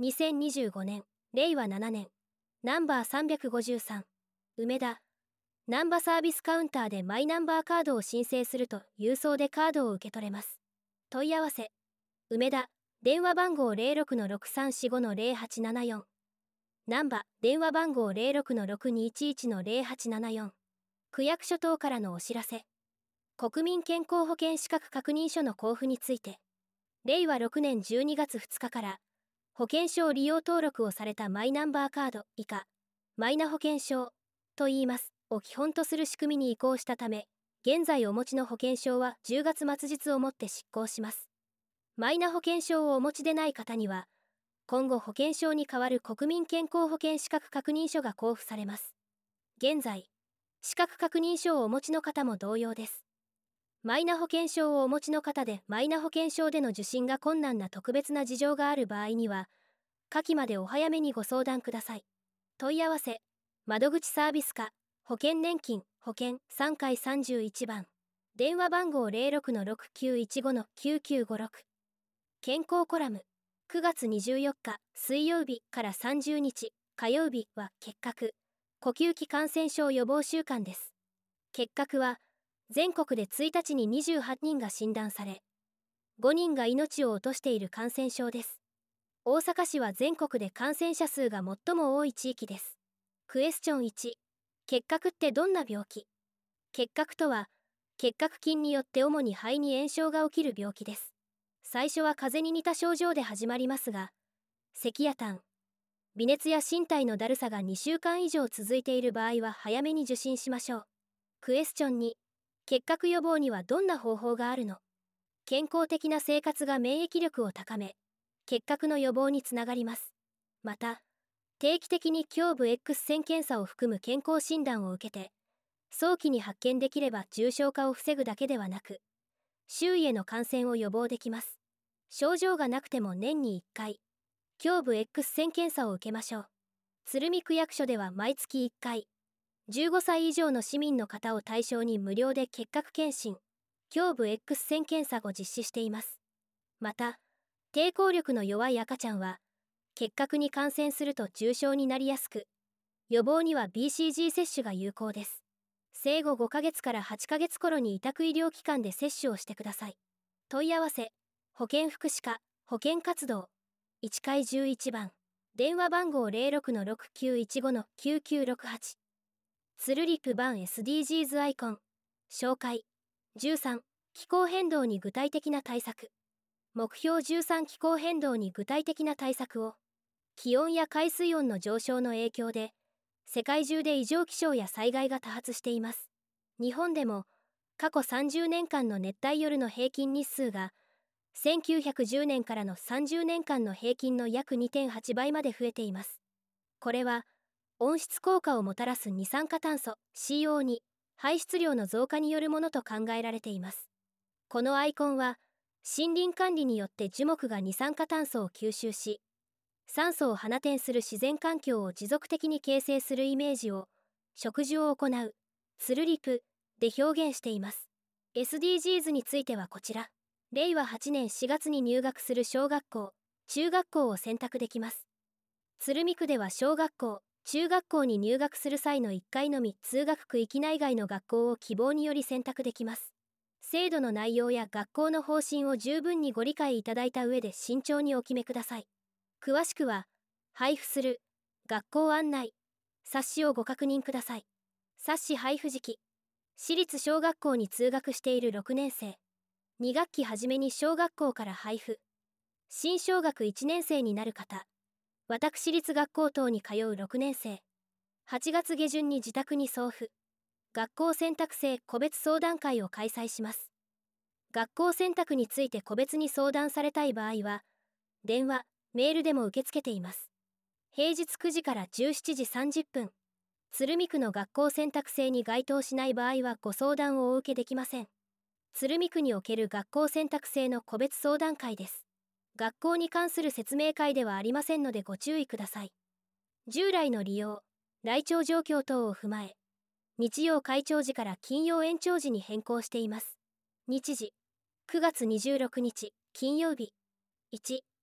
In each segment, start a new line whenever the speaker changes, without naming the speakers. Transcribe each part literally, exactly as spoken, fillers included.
にせんにじゅうごねん、れいわななねん、ナンバーさんびゃくごじゅうさん、梅田。ナンバサービスカウンターでマイナンバーカードを申請すると郵送でカードを受け取れます。問い合わせ、梅田、電話番号 ゼロろくのろくさんよんごのゼロはちななよん。ナンバ、電話番号 ゼロろくのろくにいちいちのゼロはちななよん。区役所等からのお知らせ。国民健康保険資格確認書の交付について、れいわろくねんじゅうにがつふつかから、保険証利用登録をされたマイナンバーカード以下、マイナ保険証と言いますを基本とする仕組みに移行したため、現在お持ちの保険証はじゅうがつ末日をもって失効します。マイナ保険証をお持ちでない方には、今後保険証に代わる国民健康保険資格確認書が交付されます。現在、資格確認書をお持ちの方も同様です。マイナ保険証をお持ちの方でマイナ保険証での受診が困難な特別な事情がある場合には、下記までお早めにご相談ください。問い合わせ、窓口サービス課、保険年金、保険さんかいさんじゅういちばん。電話番号 ゼロろくのろくきゅういちごのきゅうきゅうごろく。健康コラム、くがつにじゅうよっか水曜日からさんじゅうにち火曜日は結核、呼吸器感染症予防週間です。結核は、全国でついたちににじゅうはちにんが診断され、ごにんが命を落としている感染症です。大阪市は全国で感染者数が最も多い地域です。クエスチョンいち、結核ってどんな病気？結核とは、結核菌によって主に肺に炎症が起きる病気です。最初は風邪に似た症状で始まりますが、咳や痰、微熱や身体のだるさがにしゅうかん以上続いている場合は早めに受診しましょう。クエスチョンに、結核予防にはどんな方法があるの？健康的な生活が免疫力を高め、結核の予防につながります。また、定期的に胸部 X 線検査を含む健康診断を受けて、早期に発見できれば重症化を防ぐだけではなく、周囲への感染を予防できます。症状がなくても年にいっかい、胸部 X 線検査を受けましょう。鶴見区役所では毎月いっかい、じゅうごさい以上の市民の方を対象に無料で結核検診、胸部 X 線検査を実施しています。また、抵抗力の弱い赤ちゃんは、結核に感染すると重症になりやすく、予防には ビーシージー 接種が有効です。生後ごかげつからはちかげつ頃に委託医療機関で接種をしてください。問い合わせ、保健福祉課、保健活動、いちかいじゅういちばん、電話番号 ゼロろくのろくきゅういちごのきゅうきゅうろくはち。ツルリップ版 エスディージーズ アイコン、紹介。じゅうさん、気候変動に具体的な対策。目標じゅうさん気候変動に具体的な対策を。気温や海水温の上昇の影響で、世界中で異常気象や災害が多発しています。日本でも、過去さんじゅうねんかんの熱帯夜の平均日数が、せんきゅうひゃくじゅうねんからのさんじゅうねんかんの平均の約 にてんはちばいまで増えています。これは、温室効果をもたらす二酸化炭素 シーオーツー 排出量の増加によるものと考えられています。このアイコンは、森林管理によって樹木が二酸化炭素を吸収し、酸素を放填する自然環境を持続的に形成するイメージを、植樹を行う、ツルリプで表現しています。エスディージーズ についてはこちら。れいわはちねんしがつに入学する小学校、中学校を選択できます。鶴見区では小学校、中学校に入学する際のいっかいのみ通学区域内外の学校を希望により選択できます。制度の内容や学校の方針を十分にご理解いただいた上で慎重にお決めください。詳しくは、配布する、学校案内、冊子をご確認ください。冊子配布時期、私立小学校に通学しているろくねんせい、にがっき初めに小学校から配布、新小学いちねんせいになる方、私立学校等に通うろくねんせい、はちがつげじゅんに自宅に送付、学校選択制個別相談会を開催します。学校選択について個別に相談されたい場合は、電話、メールでも受け付けています。平日くじからじゅうしちじさんじゅっぷん、鶴見区の学校選択制に該当しない場合はご相談をお受けできません。鶴見区における学校選択制の個別相談会です。学校に関する説明会ではありませんのでご注意ください。従来の利用、来庁状況等を踏まえ、日曜開庁時から金曜延長時に変更しています。日時、くがつにじゅうろくにち、金曜日。いち、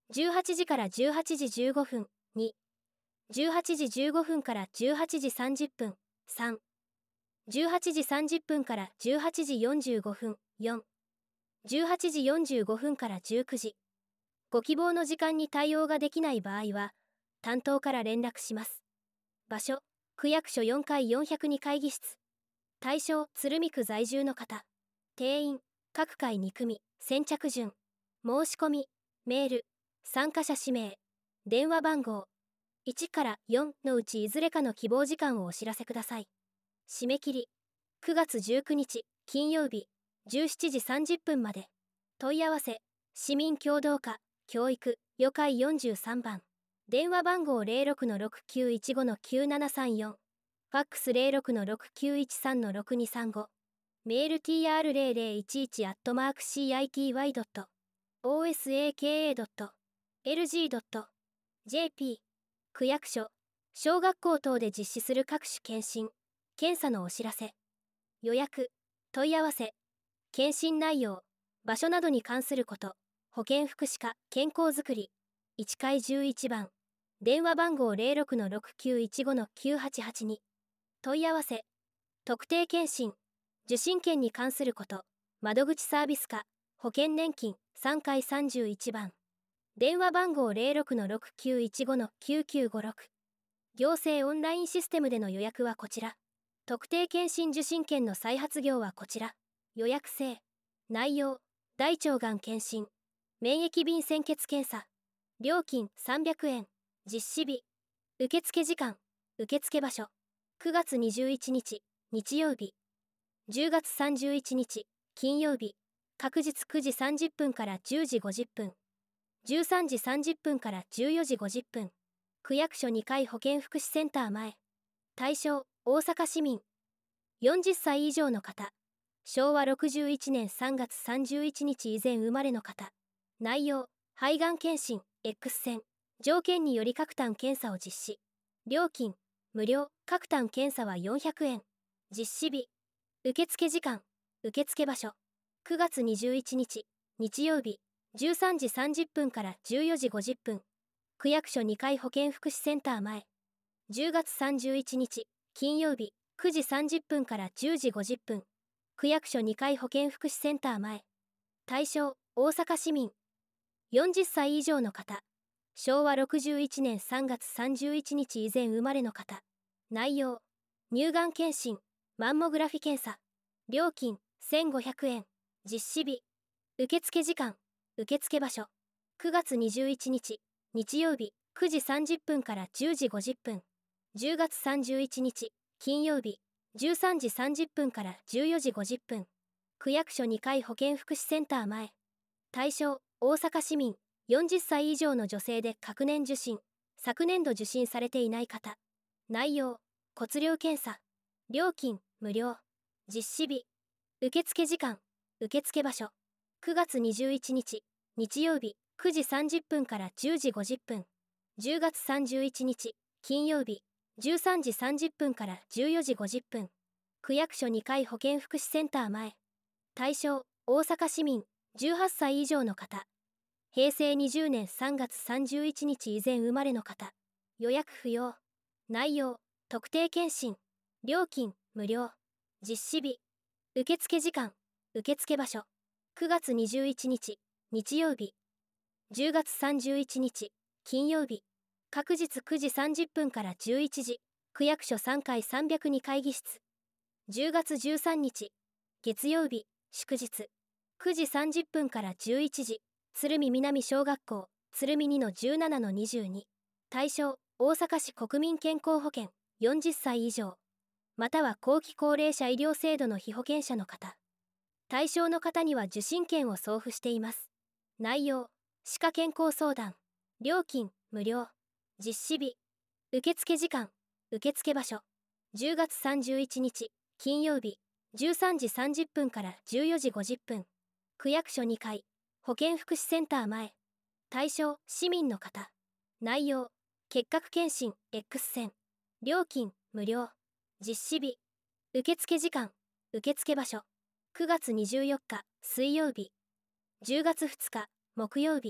じゅうはちじからじゅうはちじじゅうごふん、に、じゅうはちじじゅうごふんからじゅうはちじさんじゅっぷん、さん、じゅうはちじさんじゅっぷんからじゅうはちじよんじゅうごふん、よん、じゅうはちじよんじゅうごふんからじゅうくじ。ご希望の時間に対応ができない場合は、担当から連絡します。場所、区役所よんかいよんひゃくに会議室。対象、鶴見区在住の方。定員、各回に組、先着順。申し込み、メール、参加者氏名、電話番号、いちからよんのうちいずれかの希望時間をお知らせください。締め切り、くがつじゅうくにち、金曜日、じゅうしちじさんじゅっぷんまで。問い合わせ、市民協働課、教育、予会よんじゅうさんばん。電話番号 ゼロろくのろくきゅういちごのきゅうななさんよん。ファックス ゼロろくのろくきゅういちさんのろくにさんご。メール ティーアールゼロゼロいちいち アットマーク シーアイティーワイ ドット オーエスエーケーエー ドット エルジー ドット ジェーピー。区役所、小学校等で実施する各種検診、検査のお知らせ、予約、問い合わせ、検診内容、場所などに関すること、保健福祉課、健康づくり、いちかいじゅういちばん、電話番号 ゼロろくのろくきゅういちごのきゅうはちはちに。問い合わせ、特定健診、受診券に関すること、窓口サービス課、保険年金さんかいさんじゅういちばん。電話番号 ゼロろくのろくきゅういちごのきゅうきゅうごろく。行政オンラインシステムでの予約はこちら。特定健診受診券の再発業はこちら。予約制。内容、大腸がん検診、免疫瓶鮮血検査。料金さんびゃくえん。実施日、受付時間、受付場所、くがつにじゅういちにち、日曜日、じゅうがつさんじゅういちにち、金曜日、確日くじさんじゅっぷんからじゅうじごじゅっぷん、じゅうさんじさんじゅっぷんからじゅうよじごじゅっぷん、区役所にかい保健福祉センター前。対象、大阪市民。よんじゅっさい以上の方。しょうわろくじゅういちねんさんがつさんじゅういちにち以前生まれの方。内容、肺がん検診、X 線。条件により各単検査を実施。料金、無料、各単検査はよんひゃくえん。実施日、受付時間、受付場所、くがつにじゅういちにち、日曜日、じゅうさんじさんじゅっぷんからじゅうよじごじゅっぷん、区役所にかい保健福祉センター前。じゅうがつさんじゅういちにち、金曜日、くじさんじゅっぷんからじゅうじごじゅっぷん、区役所にかい保健福祉センター前。対象、大阪市民。よんじゅっさい以上の方。しょうわろくじゅういちねんさんがつさんじゅういちにち以前生まれの方。内容、乳がん検診、マンモグラフィ検査。料金せんごひゃくえん。実施日、受付時間、受付場所、くがつにじゅういちにち、日曜日、くじさんじゅっぷんからじゅうじごじゅっぷん。じゅうがつさんじゅういちにち、金曜日、じゅうさんじさんじゅっぷんからじゅうよじごじゅっぷん。区役所にかい保健福祉センター前。対象、大阪市民。よんじゅっさい以上の女性で隔年受診、昨年度受診されていない方。内容、骨量検査。料金、無料。実施日、受付時間、受付場所。くがつにじゅういちにち、日曜日、くじさんじゅっぷんからじゅうじごじゅっぷん。じゅうがつさんじゅういちにち、金曜日、じゅうさんじさんじゅっぷんからじゅうよじごじゅっぷん。区役所にかい保健福祉センター前。対象、大阪市民。じゅうはっさい以上の方。へいせいにじゅうねんさんがつさんじゅういちにち以前生まれの方。予約不要。内容、特定健診。料金、無料。実施日、受付時間、受付場所。くがつにじゅういちにち、日曜日。じゅうがつさんじゅういちにち、金曜日。確日くじさんじゅっぷんからじゅういちじ、区役所さんかいさんびゃくに会議室。じゅうがつじゅうさんにち、月曜日、祝日。くじさんじゅっぷんからじゅういちじ、鶴見南小学校、鶴見にのじゅうななのにじゅうに。対象、大阪市国民健康保険、よんじゅっさい以上。または後期高齢者医療制度の被保険者の方。対象の方には受診券を送付しています。内容、歯科健康相談。料金、無料。実施日、受付時間、受付場所。じゅうがつさんじゅういちにち、金曜日、じゅうさんじさんじゅっぷんからじゅうよじごじゅっぷん。区役所にかい、保健福祉センター前。対象、市民の方。内容、結核検診、X 線。料金、無料。実施日、受付時間、受付場所。くがつにじゅうよっか、水曜日。じゅうがつふつか、木曜日。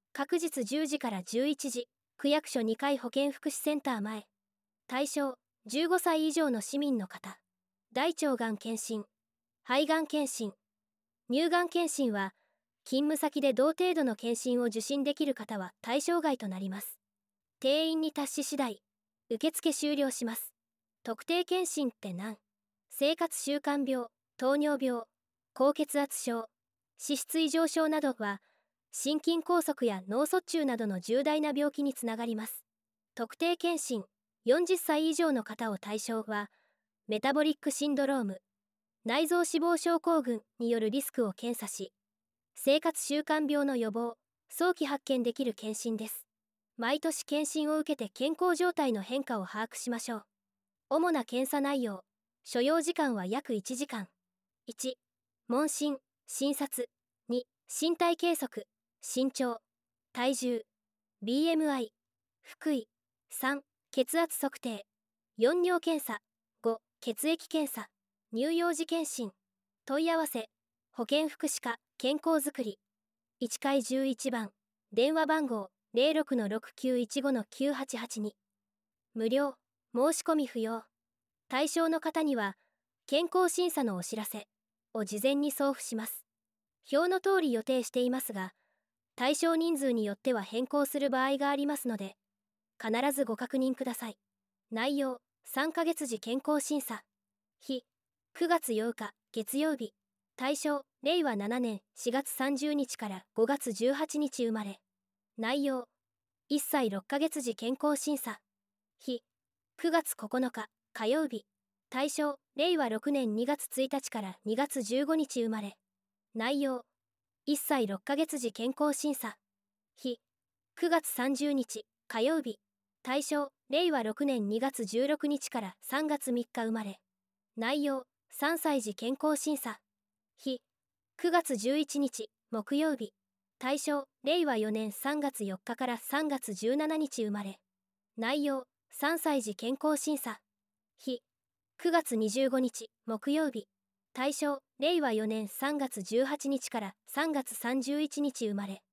各日じゅうじからじゅういちじ、区役所にかい保健福祉センター前。対象、じゅうごさい以上の市民の方。大腸がん検診、肺がん検診、乳がん検診は、勤務先で同程度の検診を受診できる方は対象外となります。定員に達し次第、受付終了します。特定検診って何？生活習慣病、糖尿病、高血圧症、脂質異常症などは、心筋梗塞や脳卒中などの重大な病気につながります。特定検診、よんじゅっさい以上の方を対象は、メタボリックシンドローム、内臓脂肪症候群によるリスクを検査し、生活習慣病の予防、早期発見できる検診です。毎年検診を受けて健康状態の変化を把握しましょう。主な検査内容、所要時間は約いちじかん。いち、問診、診察。に、身体計測、身長、体重、ビーエムアイ、腹囲。さん、血圧測定。よん、尿検査。ご、血液検査。乳幼児検診。問い合わせ、保健福祉課、健康づくり。いちかいじゅういちばん、電話番号 ゼロろくのろくきゅういちごのきゅうはちはちに。無料、申し込み不要。対象の方には、健康審査のお知らせを事前に送付します。表の通り予定していますが、対象人数によっては変更する場合がありますので、必ずご確認ください。内容、さんかげつ時健康審査。日、くがつようか、月曜日。対象、れいわななねんしがつさんじゅうにちからごがつじゅうはちにち生まれ。内容、いっさいろっかげつ時健康審査。日、くがつここのか、火曜日。対象、れいわろくねんにがつついたちからにがつじゅうごにち生まれ。内容、いっさいろっかげつ時健康審査。日、くがつさんじゅうにち、火曜日。対象、れいわろくねんにがつじゅうろくにちからさんがつみっか生まれ。内容、さんさい時健康審査。日、くがつじゅういちにち、木曜日。対象、れいわよねんさんがつよっかからさんがつじゅうしちにち生まれ。内容、さんさい時健康審査。日、くがつにじゅうごにち、木曜日。対象、れいわよねんさんがつじゅうはちにちからさんがつさんじゅういちにち生まれ。